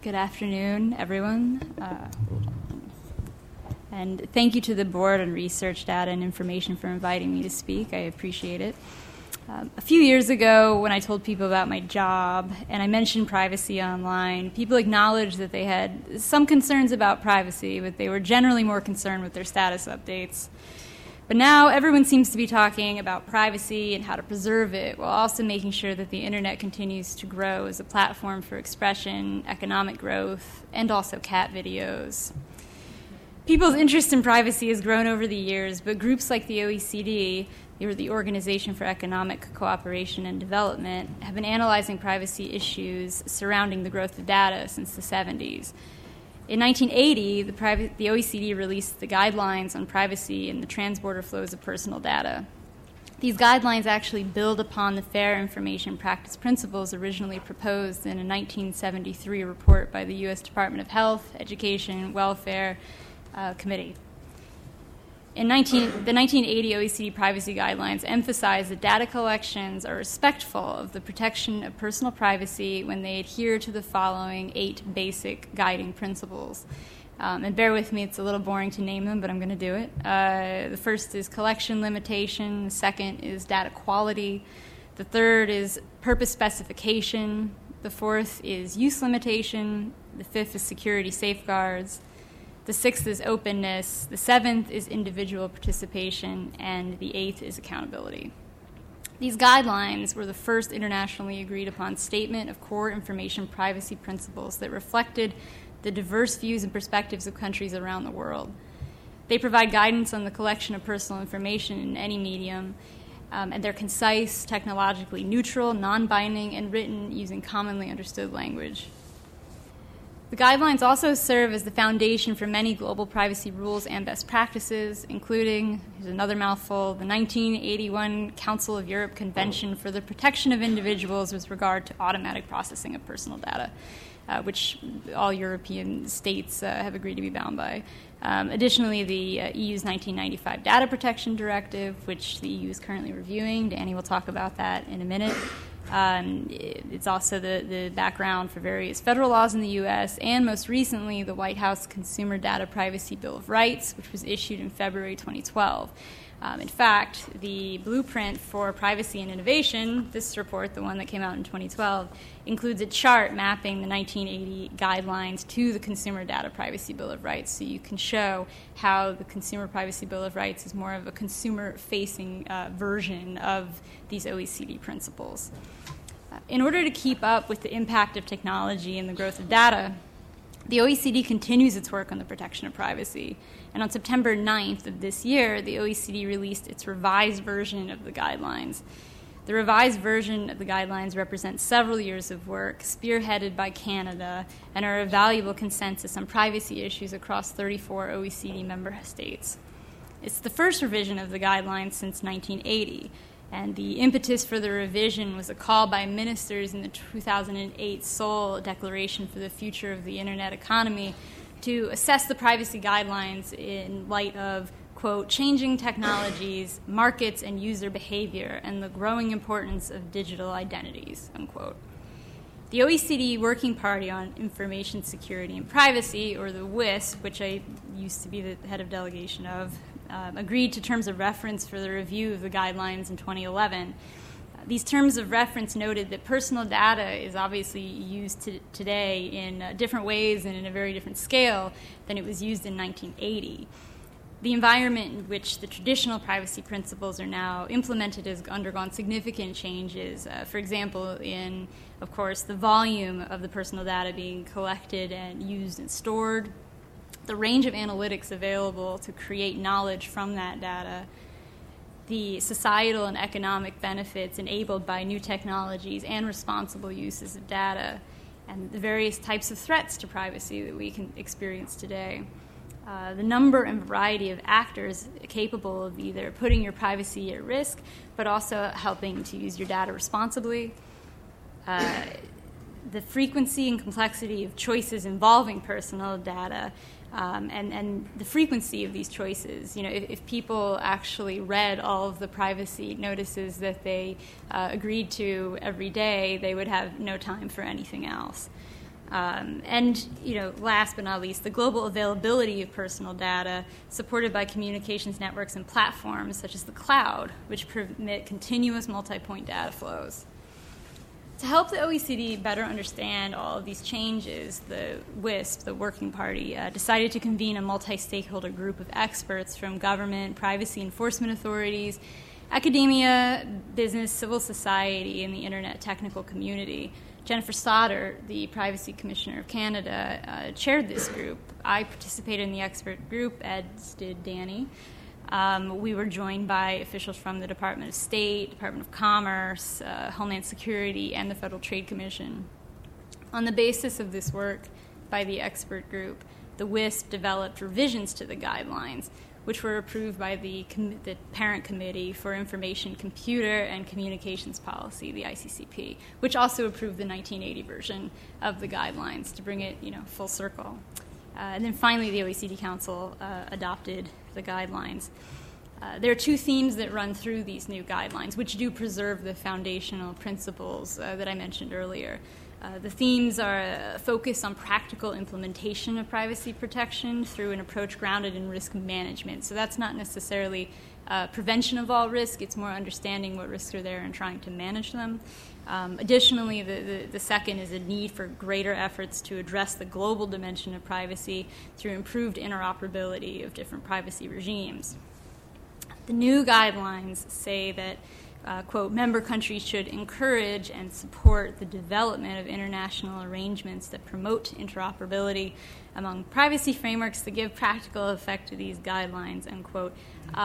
Good afternoon, everyone. And thank you to the Board on Research, Data, and Information for inviting me to speak. I appreciate it. A few years ago, when I told people about my job and I mentioned privacy online, people acknowledged that they had some concerns about privacy, but they were generally more concerned with their status updates. But now everyone seems to be talking about privacy and how to preserve it, while also making sure that the internet continues to grow as a platform for expression, economic growth, and also cat videos. People's interest in privacy has grown over the years, but groups like the OECD, or the Organization for Economic Cooperation and Development, have been analyzing privacy issues surrounding the growth of data since the 70s. In 1980, the OECD released the Guidelines on Privacy and the Transborder Flows of Personal Data. These guidelines actually build upon the Fair Information Practice Principles originally proposed in a 1973 report by the U.S. Department of Health, Education, and Welfare Committee. The 1980 OECD privacy guidelines emphasize that data collections are respectful of the protection of personal privacy when they adhere to the following 8 basic guiding principles. And bear with me, it's a little boring to name them, but I'm going to do it. The first is collection limitation. The second is data quality. The third is purpose specification. The fourth is use limitation. The fifth is security safeguards. The sixth is openness, the seventh is individual participation, and the eighth is accountability. These guidelines were the first internationally agreed upon statement of core information privacy principles that reflected the diverse views and perspectives of countries around the world. They provide guidance on the collection of personal information in any medium, and they're concise, technologically neutral, non-binding, and written using commonly understood language. The guidelines also serve as the foundation for many global privacy rules and best practices, including, here's another mouthful, the 1981 Council of Europe Convention for the Protection of Individuals with regard to automatic processing of personal data, which all European states have agreed to be bound by. Additionally, the EU's 1995 Data Protection Directive, which the EU is currently reviewing. Danny will talk about that in a minute. It's also the background for various federal laws in the U.S., and most recently, the White House Consumer Data Privacy Bill of Rights, which was issued in February 2012. In fact, the blueprint for privacy and innovation, this report, the one that came out in 2012, includes a chart mapping the 1980 guidelines to the Consumer Data Privacy Bill of Rights, so you can show how the Consumer Privacy Bill of Rights is more of a consumer-facing version of these OECD principles. In order to keep up with the impact of technology and the growth of data, the OECD continues its work on the protection of privacy. And on September 9th of this year, the OECD released its revised version of the guidelines. The revised version of the guidelines represents several years of work spearheaded by Canada and are a valuable consensus on privacy issues across 34 OECD member states. It's the first revision of the guidelines since 1980. And the impetus for the revision was a call by ministers in the 2008 Seoul Declaration for the Future of the Internet Economy to assess the privacy guidelines in light of, quote, changing technologies, markets, and user behavior, and the growing importance of digital identities, unquote. The OECD Working Party on Information Security and Privacy, or the WISP, which I used to be the head of delegation of, agreed to terms of reference for the review of the guidelines in 2011. These terms of reference noted that personal data is obviously used today in different ways and in a very different scale than it was used in 1980. The environment in which the traditional privacy principles are now implemented has undergone significant changes. For example, in, of course, the volume of the personal data being collected and used and stored, the range of analytics available to create knowledge from that data, the societal and economic benefits enabled by new technologies and responsible uses of data, and the various types of threats to privacy that we can experience today. The number and variety of actors capable of either putting your privacy at risk, but also helping to use your data responsibly. The frequency and complexity of choices involving personal data, and the frequency of these choices. You know, if people actually read all of the privacy notices that they agreed to every day, they would have no time for anything else. And, last but not least, the global availability of personal data supported by communications networks and platforms such as the cloud, which permit continuous multi-point data flows. To help the OECD better understand all of these changes, the WISP, the Working Party, decided to convene a multi-stakeholder group of experts from government, privacy enforcement authorities, academia, business, civil society, and the internet technical community. Jennifer Sauter, the Privacy Commissioner of Canada, chaired this group. I participated in the expert group, as did Danny. We were joined by officials from the Department of State, Department of Commerce, Homeland Security, and the Federal Trade Commission. On the basis of this work by the expert group, the WISP developed revisions to the guidelines, which were approved by the Parent Committee for Information, Computer, and Communications Policy, the ICCP, which also approved the 1980 version of the guidelines to bring it, full circle. And then finally, the OECD Council adopted the guidelines. There are two themes that run through these new guidelines, which do preserve the foundational principles that I mentioned earlier. The themes are a focus on practical implementation of privacy protection through an approach grounded in risk management. So that's not necessarily prevention of all risk. It's more understanding what risks are there and trying to manage them. Additionally, the second is a need for greater efforts to address the global dimension of privacy through improved interoperability of different privacy regimes. The new guidelines say that quote, member countries should encourage and support the development of international arrangements that promote interoperability among privacy frameworks that give practical effect to these guidelines, end quote.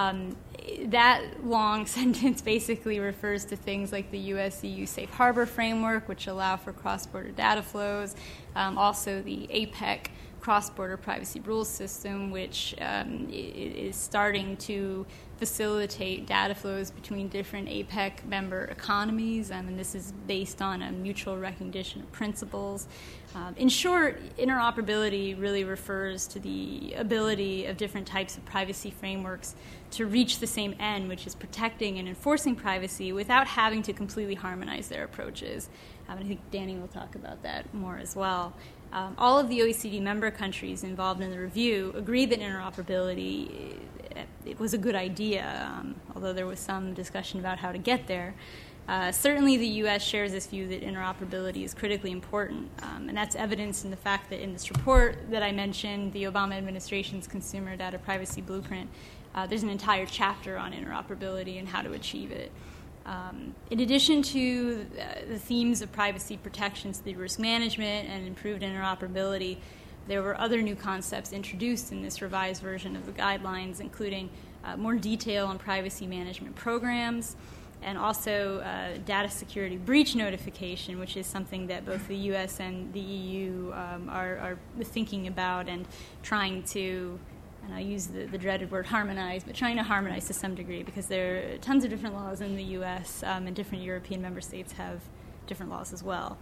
That long sentence basically refers to things like the US-EU Safe Harbor Framework, which allow for cross-border data flows, also the APEC cross-border privacy rules system, which is starting to facilitate data flows between different APEC member economies, and this is based on a mutual recognition of principles. In short, interoperability really refers to the ability of different types of privacy frameworks to reach the same end, which is protecting and enforcing privacy without having to completely harmonize their approaches. I think Danny will talk about that more as well. All of the OECD member countries involved in the review agreed that interoperability it was a good idea, although there was some discussion about how to get there. Certainly the U.S. shares this view that interoperability is critically important, and that's evidenced in the fact that in this report that I mentioned, the Obama administration's Consumer Data Privacy Blueprint, there's an entire chapter on interoperability and how to achieve it. In addition to the themes of privacy protections through risk management and improved interoperability, there were other new concepts introduced in this revised version of the guidelines, including more detail on privacy management programs and also data security breach notification, which is something that both the U.S. and the EU are thinking about and trying to, and I use the dreaded word harmonize, but trying to harmonize to some degree because there are tons of different laws in the U.S. And different European member states have different laws as well.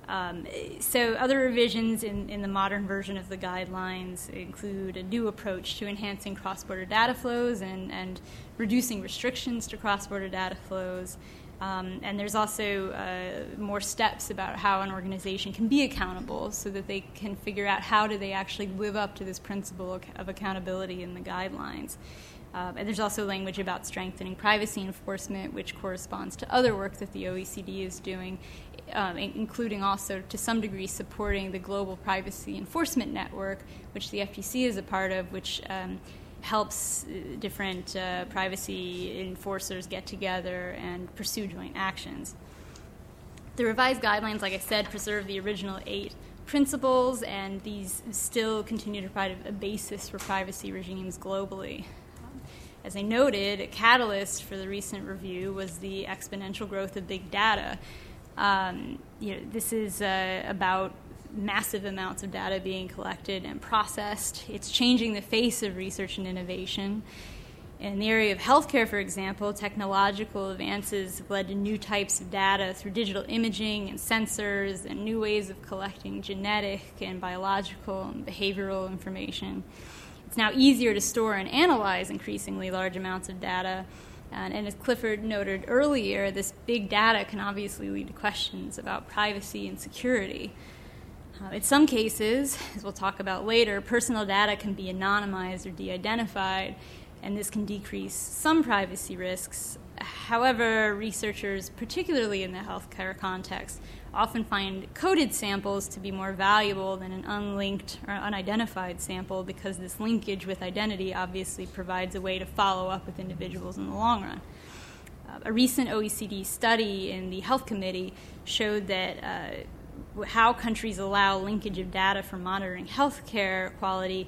So other revisions in the modern version of the guidelines include a new approach to enhancing cross-border data flows and reducing restrictions to cross-border data flows. And there's also more steps about how an organization can be accountable so that they can figure out how do they actually live up to this principle of accountability in the guidelines. And there's also language about strengthening privacy enforcement, which corresponds to other work that the OECD is doing, including also to some degree supporting the Global Privacy Enforcement Network, which the FTC is a part of, which helps different privacy enforcers get together and pursue joint actions. The revised guidelines, like I said, preserve the original 8 principles, and these still continue to provide a basis for privacy regimes globally. As I noted, a catalyst for the recent review was the exponential growth of big data. This is about massive amounts of data being collected and processed. It's changing the face of research and innovation. In the area of healthcare, for example, technological advances have led to new types of data through digital imaging and sensors and new ways of collecting genetic and biological and behavioral information. It's now easier to store and analyze increasingly large amounts of data. And as Clifford noted earlier, this big data can obviously lead to questions about privacy and security. In some cases, as we'll talk about later, personal data can be anonymized or de-identified, and this can decrease some privacy risks. However, researchers, particularly in the healthcare context, often find coded samples to be more valuable than an unlinked or unidentified sample, because this linkage with identity obviously provides a way to follow up with individuals in the long run. A recent OECD study in the Health Committee showed that how countries allow linkage of data for monitoring healthcare quality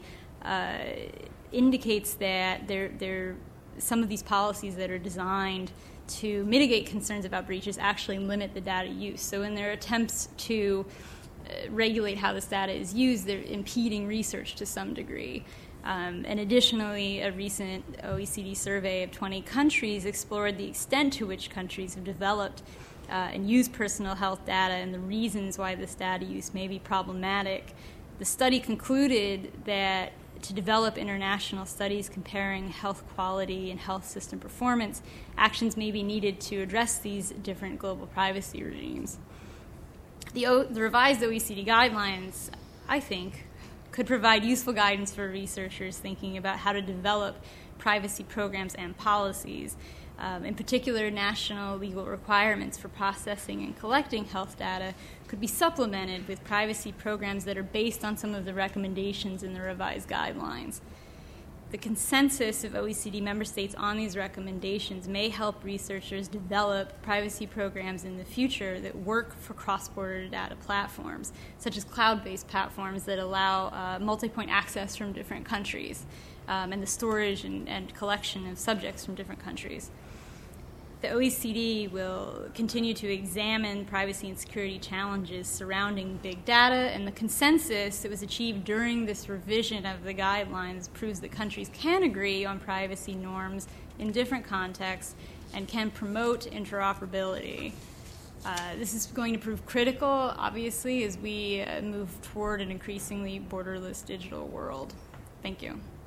indicates that some of these policies that are designed to mitigate concerns about breaches actually limit the data use. So in their attempts to regulate how this data is used, they're impeding research to some degree. And additionally, a recent OECD survey of 20 countries explored the extent to which countries have developed and used personal health data and the reasons why this data use may be problematic. The study concluded that to develop international studies comparing health quality and health system performance, actions may be needed to address these different global privacy regimes. The revised OECD guidelines, I think, could provide useful guidance for researchers thinking about how to develop privacy programs and policies. In particular, national legal requirements for processing and collecting health data could be supplemented with privacy programs that are based on some of the recommendations in the revised guidelines. The consensus of OECD member states on these recommendations may help researchers develop privacy programs in the future that work for cross-border data platforms, such as cloud-based platforms that allow multi-point access from different countries and the storage and collection of subjects from different countries. The OECD will continue to examine privacy and security challenges surrounding big data, and the consensus that was achieved during this revision of the guidelines proves that countries can agree on privacy norms in different contexts and can promote interoperability. This is going to prove critical, obviously, as we move toward an increasingly borderless digital world. Thank you.